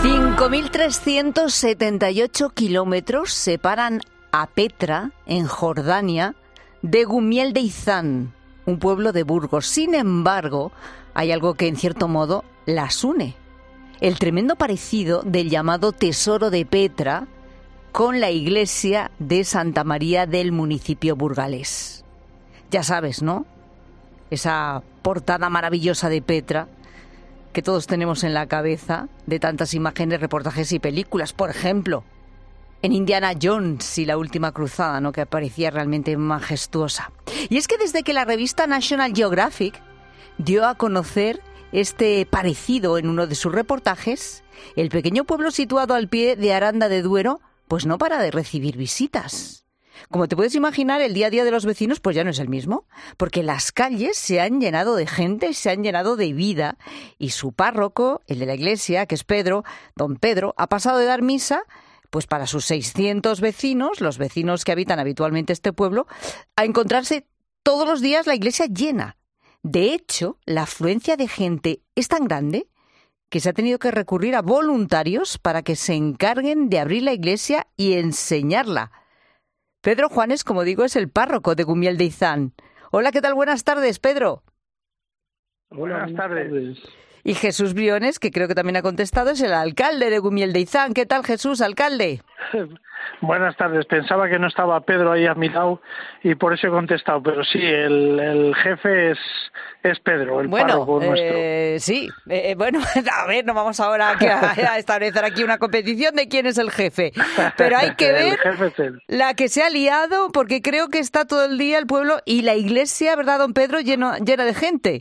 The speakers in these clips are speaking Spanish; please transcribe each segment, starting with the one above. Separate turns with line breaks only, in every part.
5.378 kilómetros separan a Petra, en Jordania, de Gumiel de Izán, un pueblo de Burgos. Sin embargo, hay algo que en cierto modo las une: el tremendo parecido del llamado Tesoro de Petra con la iglesia de Santa María del municipio burgalés. Ya sabes, ¿no? Esa portada maravillosa de Petra que todos tenemos en la cabeza de tantas imágenes, reportajes y películas. Por ejemplo, en Indiana Jones y la última cruzada, ¿no?, que parecía realmente majestuosa. Y es que desde que la revista National Geographic dio a conocer este parecido en uno de sus reportajes, el pequeño pueblo situado al pie de Aranda de Duero pues no para de recibir visitas. Como te puedes imaginar, el día a día de los vecinos pues ya no es el mismo, porque las calles se han llenado de gente, se han llenado de vida, y su párroco, el de la iglesia, que es Pedro, don Pedro, ha pasado de dar misa pues para sus 600 vecinos, los vecinos que habitan habitualmente este pueblo, a encontrarse todos los días la iglesia llena. De hecho, la afluencia de gente es tan grande que se ha tenido que recurrir a voluntarios para que se encarguen de abrir la iglesia y enseñarla. Pedro Juanes, como digo, es el párroco de Gumiel de Izán. Hola, ¿qué tal? Buenas tardes, Pedro.
Buenas tardes.
Y Jesús Briones, que creo que también ha contestado, es el alcalde de Gumiel de Izán. ¿Qué tal, Jesús, alcalde?
Buenas tardes. Pensaba que no estaba Pedro ahí a mi lado y por eso he contestado, pero sí, el jefe es Pedro, el párroco nuestro.
Sí, bueno, a ver, no vamos ahora a establecer aquí una competición de quién es el jefe, pero hay que ver la que se ha liado, porque creo que está todo el día el pueblo y la iglesia, ¿verdad, don Pedro?, llena de gente.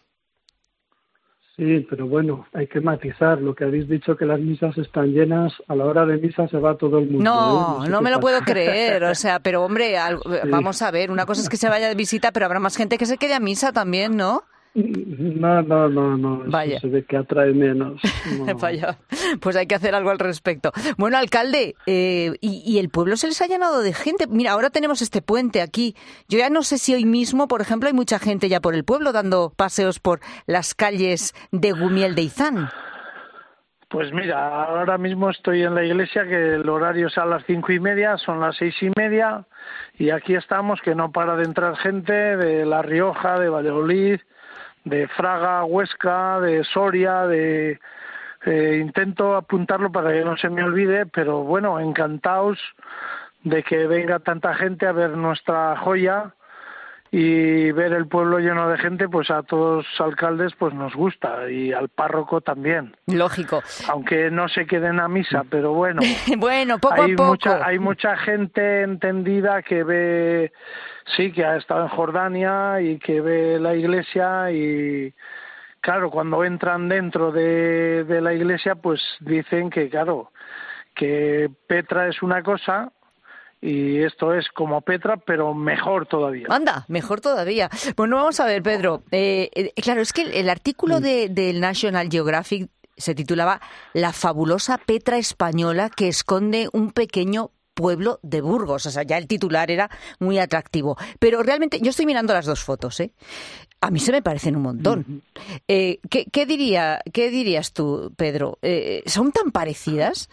Sí, pero bueno, hay que matizar. Lo que habéis dicho, que las misas están llenas, a la hora de misa se va todo el mundo.
No me lo puedo creer, o sea, pero hombre, vamos a ver, una cosa es que se vaya de visita, pero habrá más gente que se quede a misa también, ¿no?
No.
Vaya.
Se ve que atrae menos. No.
Vaya, pues hay que hacer algo al respecto. Bueno, alcalde, y el pueblo se les ha llenado de gente. Mira, ahora tenemos este puente aquí. Yo ya no sé si hoy mismo, por ejemplo, hay mucha gente ya por el pueblo dando paseos por las calles de Gumiel de Izán.
Pues mira, ahora mismo estoy en la iglesia, que el horario es a las 5:30, son las 6:30, y aquí estamos, que no para de entrar gente de La Rioja, de Valladolid, de Fraga, Huesca, de Soria, intento apuntarlo para que no se me olvide, pero bueno, encantados de que venga tanta gente a ver nuestra joya y ver el pueblo lleno de gente. Pues a todos los alcaldes pues nos gusta, y al párroco también.
Lógico.
Aunque no se queden a misa, pero bueno.
Bueno, poco a poco.
Hay mucha gente entendida que ve, sí, que ha estado en Jordania y que ve la iglesia, y claro, cuando entran dentro de la iglesia pues dicen que, claro, que Petra es una cosa y esto es como Petra, pero mejor todavía.
Anda, mejor todavía. Bueno, vamos a ver, Pedro. Claro, es que el artículo del National Geographic se titulaba La fabulosa Petra española que esconde un pequeño pueblo de Burgos. O sea, ya el titular era muy atractivo. Pero realmente, yo estoy mirando las dos fotos, ¿eh? A mí se me parecen un montón. ¿Qué dirías tú, Pedro? ¿Son tan parecidas?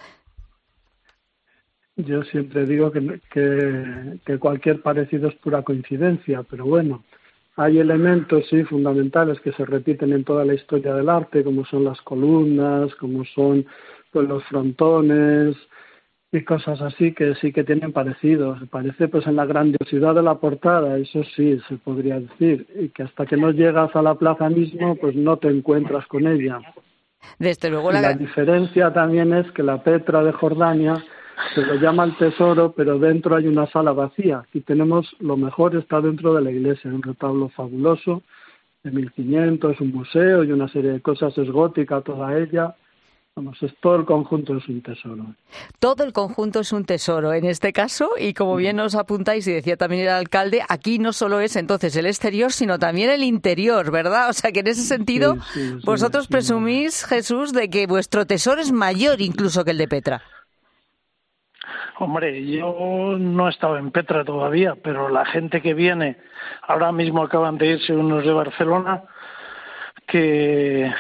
Yo siempre digo que cualquier parecido es pura coincidencia, pero bueno, hay elementos, sí, fundamentales que se repiten en toda la historia del arte, como son las columnas, como son pues los frontones y cosas así, que sí que tienen parecidos. Parece pues en la grandiosidad de la portada, eso sí, se podría decir, y que hasta que no llegas a la plaza mismo, pues no te encuentras con ella.
Desde luego
la diferencia también es que la Petra de Jordania se lo llama el tesoro, pero dentro hay una sala vacía. Aquí tenemos lo mejor, está dentro de la iglesia, un retablo fabuloso de 1500, un museo y una serie de cosas, es gótica toda ella. Vamos, todo el conjunto es un tesoro.
Todo el conjunto es un tesoro en este caso, y como bien os apuntáis y decía también el alcalde, aquí no solo es entonces el exterior, sino también el interior, ¿verdad? O sea que en ese sentido vosotros presumís, Jesús, de que vuestro tesoro es mayor incluso que el de Petra.
Hombre, yo no he estado en Petra todavía, pero la gente que viene, ahora mismo acaban de irse unos de Barcelona, que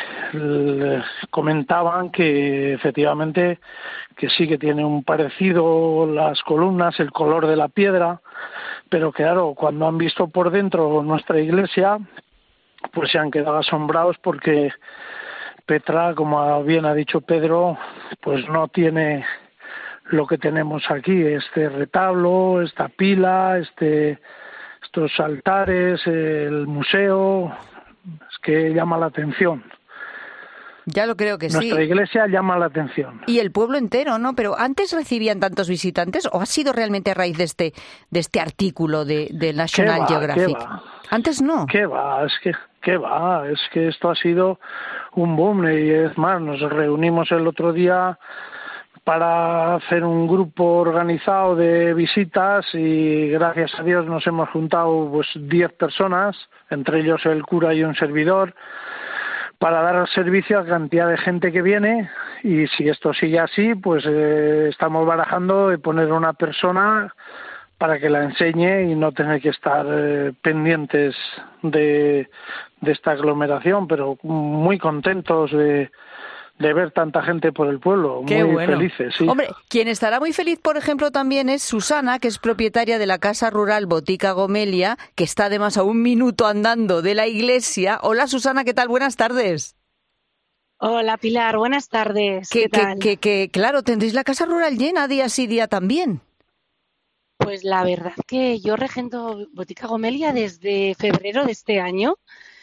comentaban que efectivamente que sí que tiene un parecido las columnas, el color de la piedra, pero claro, cuando han visto por dentro nuestra iglesia, pues se han quedado asombrados porque Petra, como bien ha dicho Pedro, pues no tiene lo que tenemos aquí, este retablo, esta pila, estos altares, el museo, es que llama la atención.
Ya lo creo que sí.
Nuestra iglesia llama la atención.
Y el pueblo entero, ¿no? Pero ¿antes recibían tantos visitantes o ha sido realmente a raíz de este artículo de National Geographic?
¿Qué va?
Antes no.
¿Qué va? Es que esto ha sido un boom y es más, nos reunimos el otro día para hacer un grupo organizado de visitas y gracias a Dios nos hemos juntado pues 10 personas, entre ellos el cura y un servidor, para dar servicio a la cantidad de gente que viene, y si esto sigue así, pues estamos barajando de poner una persona para que la enseñe y no tener que estar pendientes de esta aglomeración, pero muy contentos de ver tanta gente por el pueblo.
Qué
muy
bueno.
Felices, sí.
Hombre, quien estará muy feliz, por ejemplo, también es Susana, que es propietaria de la casa rural Botica Gomelia, que está además a 1 minuto andando de la iglesia. Hola, Susana, ¿qué tal? Buenas tardes.
Hola, Pilar, buenas tardes. ¿Qué tal?
Claro, tendréis la casa rural llena día sí día también.
Pues la verdad que yo regento Botica Gomelia desde febrero de este año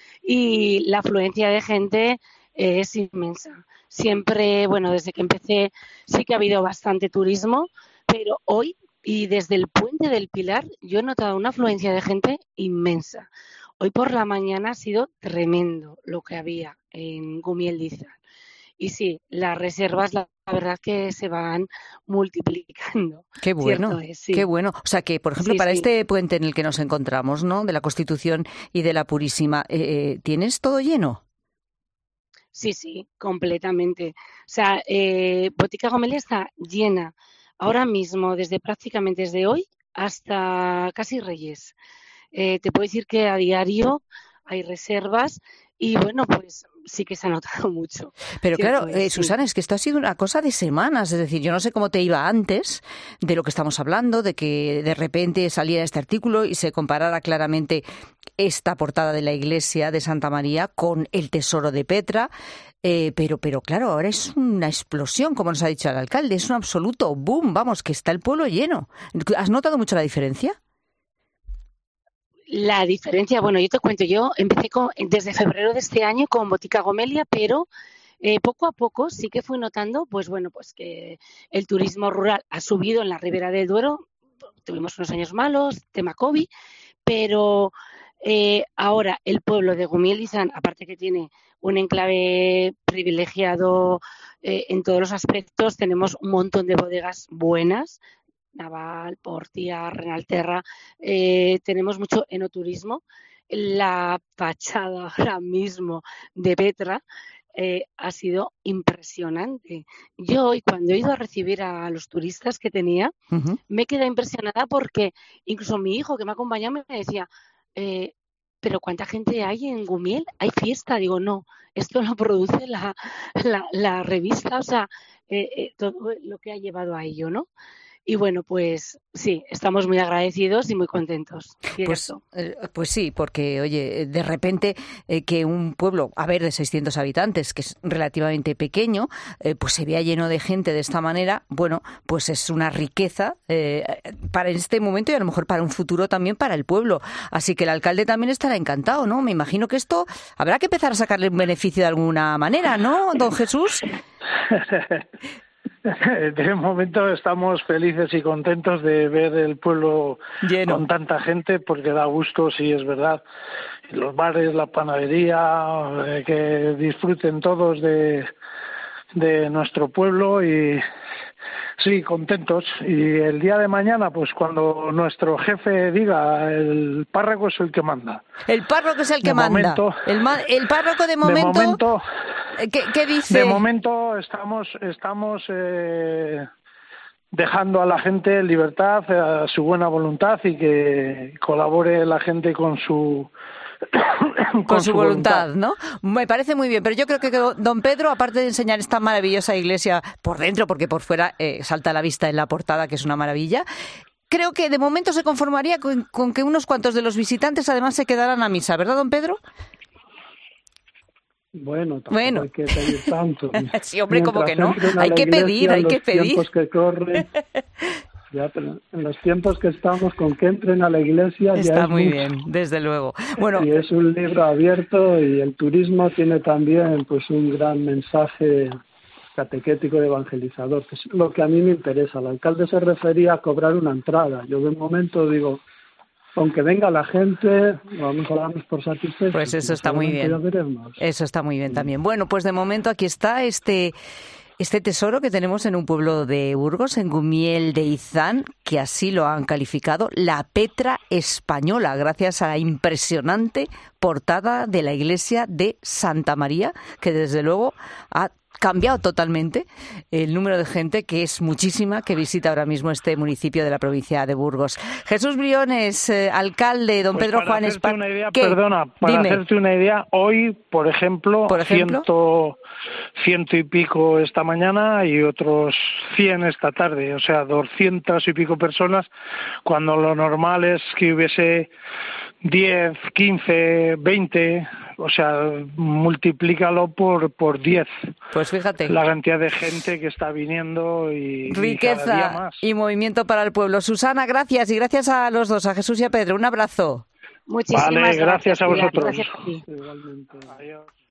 y la afluencia de gente es inmensa. Siempre, bueno, desde que empecé sí que ha habido bastante turismo, pero hoy y desde el Puente del Pilar yo he notado una afluencia de gente inmensa. Hoy por la mañana ha sido tremendo lo que había en Gumiel de Izar. Y sí, las reservas, la verdad que se van multiplicando.
Qué bueno,
Cierto es, sí.
Qué bueno. O sea que, por ejemplo, para este puente en el que nos encontramos, ¿no?, de la Constitución y de la Purísima, ¿tienes todo lleno?
Sí, completamente. O sea, Botica Gomelia está llena ahora mismo, prácticamente desde hoy hasta casi Reyes. Te puedo decir que a diario hay reservas y bueno, pues sí que se ha notado mucho.
Pero claro,
Sí.
Susana, es que esto ha sido una cosa de semanas, es decir, yo no sé cómo te iba antes de lo que estamos hablando, de que de repente saliera este artículo y se comparara claramente esta portada de la iglesia de Santa María con el tesoro de Petra, pero claro, ahora es una explosión, como nos ha dicho el alcalde, es un absoluto boom, vamos, que está el pueblo lleno. ¿Has notado mucho la diferencia?
La diferencia, bueno, yo te cuento, yo empecé desde febrero de este año con Botica Gomelia, pero poco a poco sí que fui notando, pues bueno, pues que el turismo rural ha subido en la Ribera del Duero. Tuvimos unos años malos, tema COVID, pero ahora el pueblo de Gumiel de Izar, aparte que tiene un enclave privilegiado en todos los aspectos, tenemos un montón de bodegas buenas, Naval, Portia, Renalterra, tenemos mucho enoturismo. La fachada ahora mismo de Petra ha sido impresionante. Yo hoy, cuando he ido a recibir a los turistas que tenía, me he quedado impresionada porque incluso mi hijo que me acompañaba me decía, pero ¿cuánta gente hay en Gumiel? ¿Hay fiesta? Digo, no, esto lo produce la revista, o sea, todo lo que ha llevado a ello, ¿no? Y bueno, pues sí, estamos muy agradecidos y muy contentos.
Pues sí, porque, oye, de repente que un pueblo, a ver, de 600 habitantes, que es relativamente pequeño, pues se vea lleno de gente de esta manera, bueno, pues es una riqueza para este momento y a lo mejor para un futuro también para el pueblo. Así que el alcalde también estará encantado, ¿no? Me imagino que esto habrá que empezar a sacarle un beneficio de alguna manera, ¿no, don Jesús?
De momento estamos felices y contentos de ver el pueblo lleno, con tanta gente, porque da gusto, sí, es verdad. Los bares, la panadería, que disfruten todos de nuestro pueblo y sí, contentos. Y el día de mañana, pues cuando nuestro jefe diga, el párroco es el que manda.
El párroco es el que manda. El párroco de momento ¿Qué dice?
De momento estamos dejando a la gente libertad, a su buena voluntad y que colabore la gente con su
con su voluntad, ¿no? Me parece muy bien, pero yo creo que don Pedro, aparte de enseñar esta maravillosa iglesia por dentro, porque por fuera salta a la vista en la portada, que es una maravilla, creo que de momento se conformaría con que unos cuantos de los visitantes además se quedaran a misa, ¿verdad, don Pedro?
Bueno, tampoco hay que pedir tanto.
Sí, hombre, como que no. Hay que pedir, hay que pedir.
Tiempos que corren, ya, pero en los tiempos que estamos, con que entren a la iglesia
está
ya es
muy
mucho.
bien, desde luego. Bueno,
y es un libro abierto, y el turismo tiene también pues un gran mensaje catequético de evangelizador, que es lo que a mí me interesa. El alcalde se refería a cobrar una entrada. Yo de momento digo, aunque venga la gente, vamos a darnos por satisfechos.
Pues eso está muy bien. Eso está muy bien también. Bueno, pues de momento aquí está este tesoro que tenemos en un pueblo de Burgos, en Gumiel de Izán, que así lo han calificado, la Petra española, gracias a la impresionante portada de la iglesia de Santa María, que desde luego ha cambiado totalmente el número de gente, que es muchísima, que visita ahora mismo este municipio de la provincia de Burgos. Jesús Briones, alcalde, don Pedro Juanes.
Perdona, para hacerte una idea, hoy, por ejemplo, ciento y pico esta mañana y otros 100 esta tarde, o sea, 200 y pico personas, cuando lo normal es que hubiese 10, 15, 20, o sea, multiplícalo por 10.
Pues fíjate.
La cantidad de gente que está viniendo y
riqueza
y cada día más.
Y movimiento para el pueblo. Susana, gracias, y gracias a los dos, a Jesús y a Pedro. Un abrazo.
Muchísimas
gracias a vosotros.
Gracias a ti.
Igualmente.
Adiós.